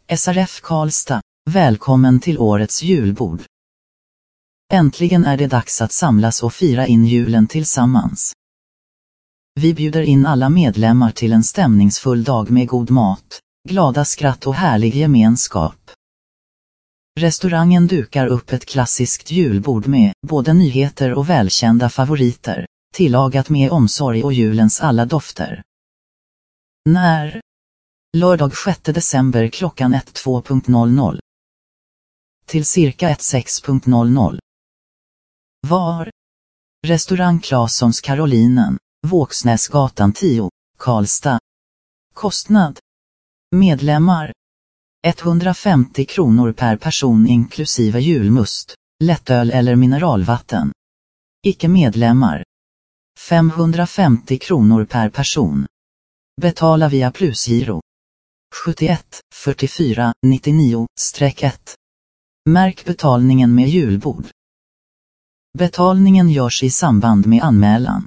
SRF Karlstad, välkommen till årets julbord. Äntligen är det dags att samlas och fira in julen tillsammans. Vi bjuder in alla medlemmar till en stämningsfull dag med god mat, glada skratt och härlig gemenskap. Restaurangen dukar upp ett klassiskt julbord med både nyheter och välkända favoriter, tillagat med omsorg och julens alla dofter. När? Lördag 6 december klockan 12.00 till cirka 16.00. Var? Restaurang Claessons Karolinen, Våxnäsgatan 10, Karlstad. Kostnad? Medlemmar 150 kronor per person inklusive julmust, lättöl eller mineralvatten. Icke-medlemmar 550 kronor per person. Betala via plusgiro 71 44 99-1. Märk betalningen med julbord. Betalningen görs i samband med anmälan.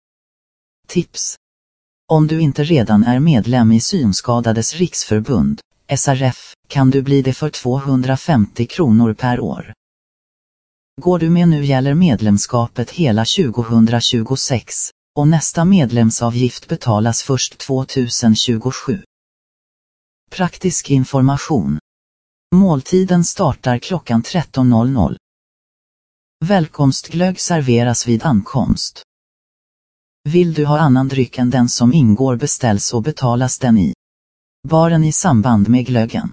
Tips: om du inte redan är medlem i Synskadades riksförbund, SRF, kan du bli det för 250 kronor per år. Går du med nu gäller medlemskapet hela 2026, och nästa medlemsavgift betalas först 2027. Praktisk information. Måltiden startar klockan 13.00. Välkomstglögg serveras vid ankomst. Vill du ha annan dryck än den som ingår beställs och betalas den i baren i samband med glöggen.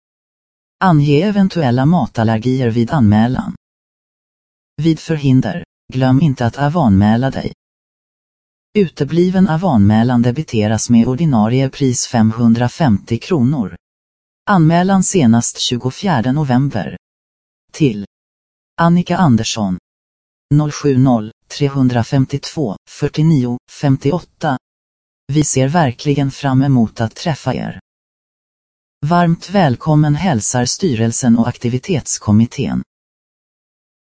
Ange eventuella matallergier vid anmälan. Vid förhinder, glöm inte att avanmäla dig. Utebliven avanmälan debiteras med ordinarie pris 550 kronor. Anmälan senast 24 november. Till Annika Andersson 070 352 49 58. Vi ser verkligen fram emot att träffa er. Varmt välkommen hälsar styrelsen och aktivitetskommittén.